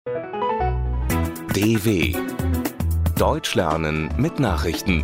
DW Deutsch lernen mit Nachrichten.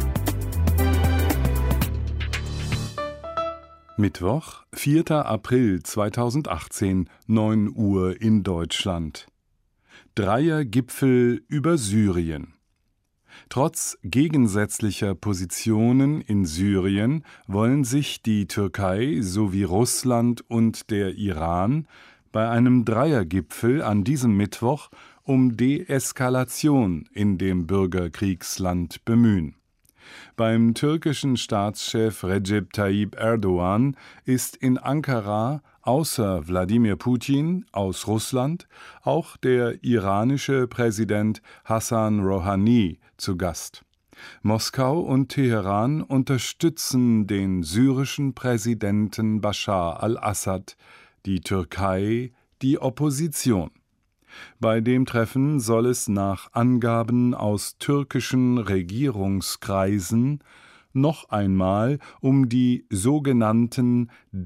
Mittwoch, 4. April 2018, 9 Uhr in Deutschland. Dreiergipfel über Syrien. Trotz gegensätzlicher Positionen in Syrien wollen sich die Türkei sowie Russland und der Iran bei einem Dreiergipfel an diesem Mittwoch um Deeskalation in dem Bürgerkriegsland bemühen. Beim türkischen Staatschef Recep Tayyip Erdogan ist in Ankara außer Wladimir Putin aus Russland auch der iranische Präsident Hassan Rouhani zu Gast. Moskau und Teheran unterstützen den syrischen Präsidenten Bashar al-Assad, die Türkei die Opposition. Bei dem Treffen soll es nach Angaben aus türkischen Regierungskreisen noch einmal um die sogenannten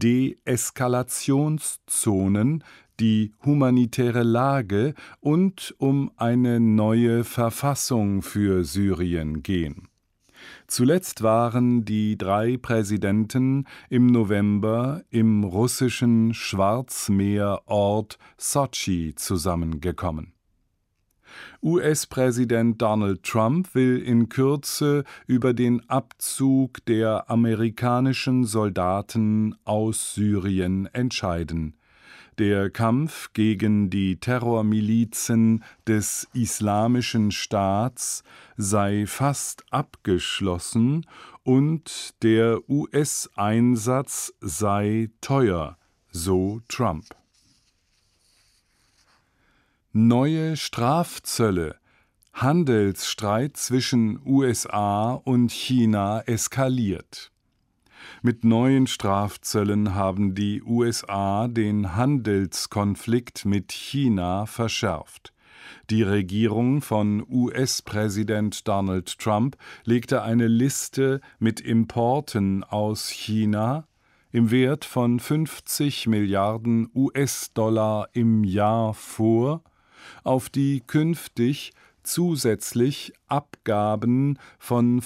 Deeskalationszonen, die humanitäre Lage und um eine neue Verfassung für Syrien gehen. Zuletzt waren die drei Präsidenten im November im russischen Schwarzmeerort Sotschi zusammengekommen. US-Präsident Donald Trump will in Kürze über den Abzug der amerikanischen Soldaten aus Syrien entscheiden. Der Kampf gegen die Terrormilizen des Islamischen Staats sei fast abgeschlossen und der US-Einsatz sei teuer, so Trump. Neue Strafzölle. Handelsstreit zwischen USA und China eskaliert. Mit neuen Strafzöllen haben die USA den Handelskonflikt mit China verschärft. Die Regierung von US-Präsident Donald Trump legte eine Liste mit Importen aus China im Wert von 50 Milliarden US-Dollar im Jahr vor, auf die künftig zusätzlich Abgaben von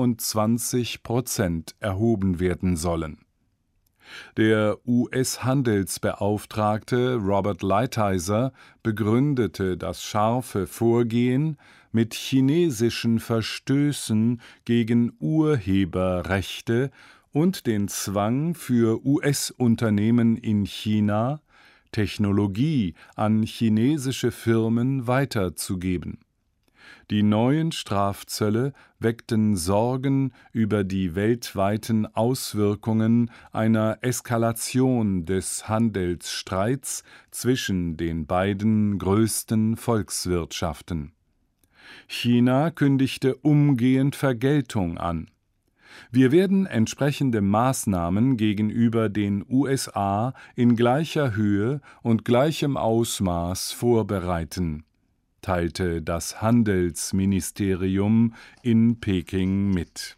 25% erhoben werden sollen. Der US-Handelsbeauftragte Robert Lighthizer begründete das scharfe Vorgehen mit chinesischen Verstößen gegen Urheberrechte und den Zwang für US-Unternehmen in China, Technologie an chinesische Firmen weiterzugeben. Die neuen Strafzölle weckten Sorgen über die weltweiten Auswirkungen einer Eskalation des Handelsstreits zwischen den beiden größten Volkswirtschaften. China kündigte umgehend Vergeltung an. Wir werden entsprechende Maßnahmen gegenüber den USA in gleicher Höhe und gleichem Ausmaß vorbereiten, teilte das Handelsministerium in Peking mit.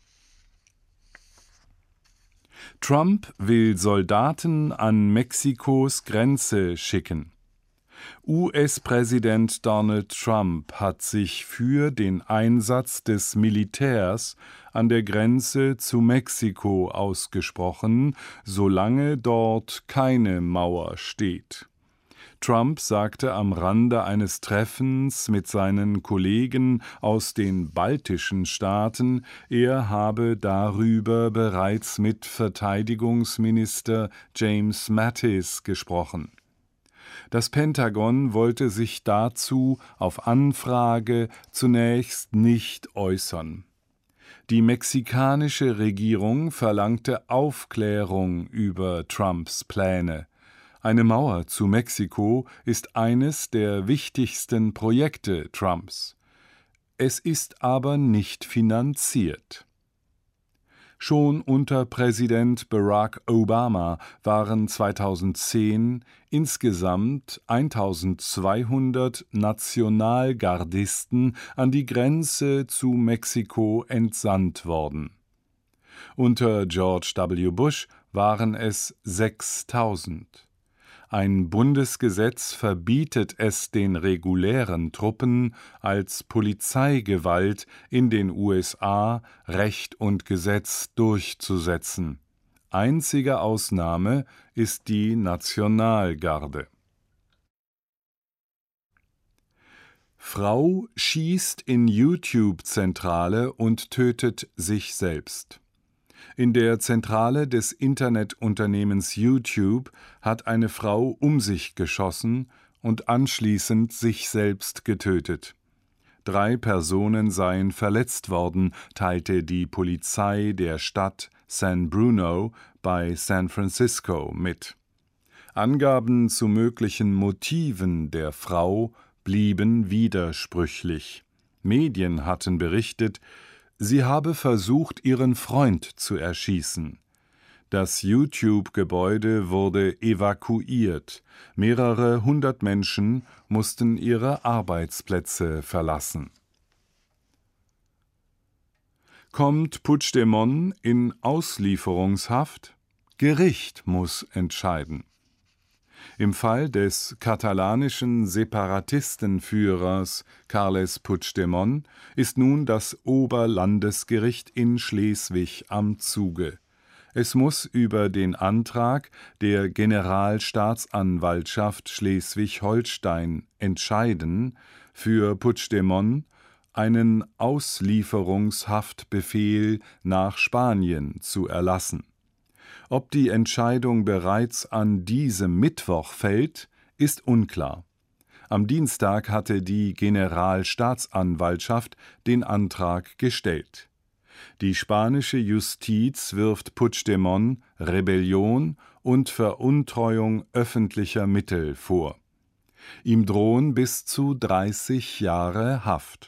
Trump will Soldaten an Mexikos Grenze schicken. US-Präsident Donald Trump hat sich für den Einsatz des Militärs an der Grenze zu Mexiko ausgesprochen, solange dort keine Mauer steht. Trump sagte am Rande eines Treffens mit seinen Kollegen aus den baltischen Staaten, er habe darüber bereits mit Verteidigungsminister James Mattis gesprochen. Das Pentagon wollte sich dazu auf Anfrage zunächst nicht äußern. Die mexikanische Regierung verlangte Aufklärung über Trumps Pläne. Eine Mauer zu Mexiko ist eines der wichtigsten Projekte Trumps. Es ist aber nicht finanziert. Schon unter Präsident Barack Obama waren 2010 insgesamt 1200 Nationalgardisten an die Grenze zu Mexiko entsandt worden. Unter George W. Bush waren es 6000. Ein Bundesgesetz verbietet es den regulären Truppen als Polizeigewalt in den USA Recht und Gesetz durchzusetzen. Einzige Ausnahme ist die Nationalgarde. Frau schießt in YouTube-Zentrale und tötet sich selbst. In der Zentrale des Internetunternehmens YouTube hat eine Frau um sich geschossen und anschließend sich selbst getötet. 3 Personen seien verletzt worden, teilte die Polizei der Stadt San Bruno bei San Francisco mit. Angaben zu möglichen Motiven der Frau blieben widersprüchlich. Medien hatten berichtet, sie habe versucht, ihren Freund zu erschießen. Das YouTube-Gebäude wurde evakuiert. Mehrere 100 Menschen mussten ihre Arbeitsplätze verlassen. Kommt Puigdemont in Auslieferungshaft? Gericht muss entscheiden. Im Fall des katalanischen Separatistenführers Carles Puigdemont ist nun das Oberlandesgericht in Schleswig am Zuge. Es muss über den Antrag der Generalstaatsanwaltschaft Schleswig-Holstein entscheiden, für Puigdemont einen Auslieferungshaftbefehl nach Spanien zu erlassen. Ob die Entscheidung bereits an diesem Mittwoch fällt, ist unklar. Am Dienstag hatte die Generalstaatsanwaltschaft den Antrag gestellt. Die spanische Justiz wirft Puigdemont Rebellion und Veruntreuung öffentlicher Mittel vor. Ihm drohen bis zu 30 Jahre Haft.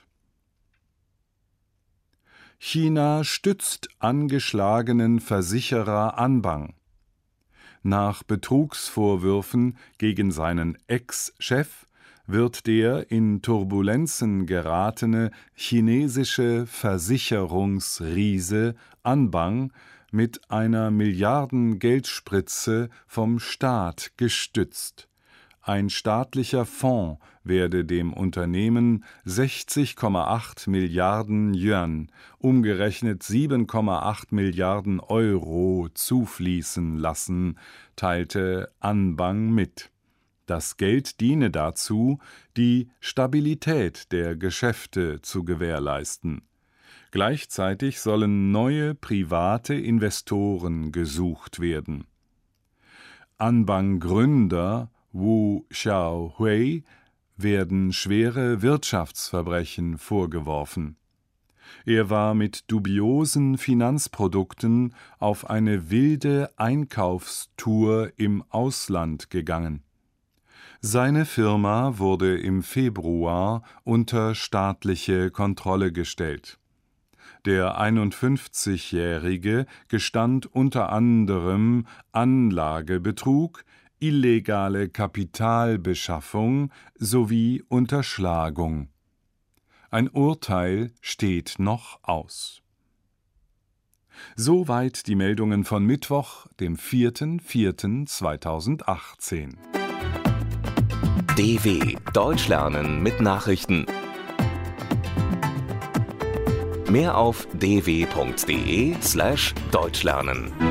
China stützt angeschlagenen Versicherer Anbang. Nach Betrugsvorwürfen gegen seinen Ex-Chef wird der in Turbulenzen geratene chinesische Versicherungsriese Anbang mit einer Milliarden-Geldspritze vom Staat gestützt. Ein staatlicher Fonds werde dem Unternehmen 60,8 Milliarden Yuan, umgerechnet 7,8 Milliarden Euro, zufließen lassen, teilte Anbang mit. Das Geld diene dazu, die Stabilität der Geschäfte zu gewährleisten. Gleichzeitig sollen neue private Investoren gesucht werden. Anbang-Gründer Wu Xiaohui werden schwere Wirtschaftsverbrechen vorgeworfen. Er war mit dubiosen Finanzprodukten auf eine wilde Einkaufstour im Ausland gegangen. Seine Firma wurde im Februar unter staatliche Kontrolle gestellt. Der 51-Jährige gestand unter anderem Anlagebetrug, illegale Kapitalbeschaffung sowie Unterschlagung. Ein Urteil steht noch aus. Soweit die Meldungen von Mittwoch, dem 4.4.2018. DW Deutsch lernen mit Nachrichten. Mehr auf dw.de/deutschlernen.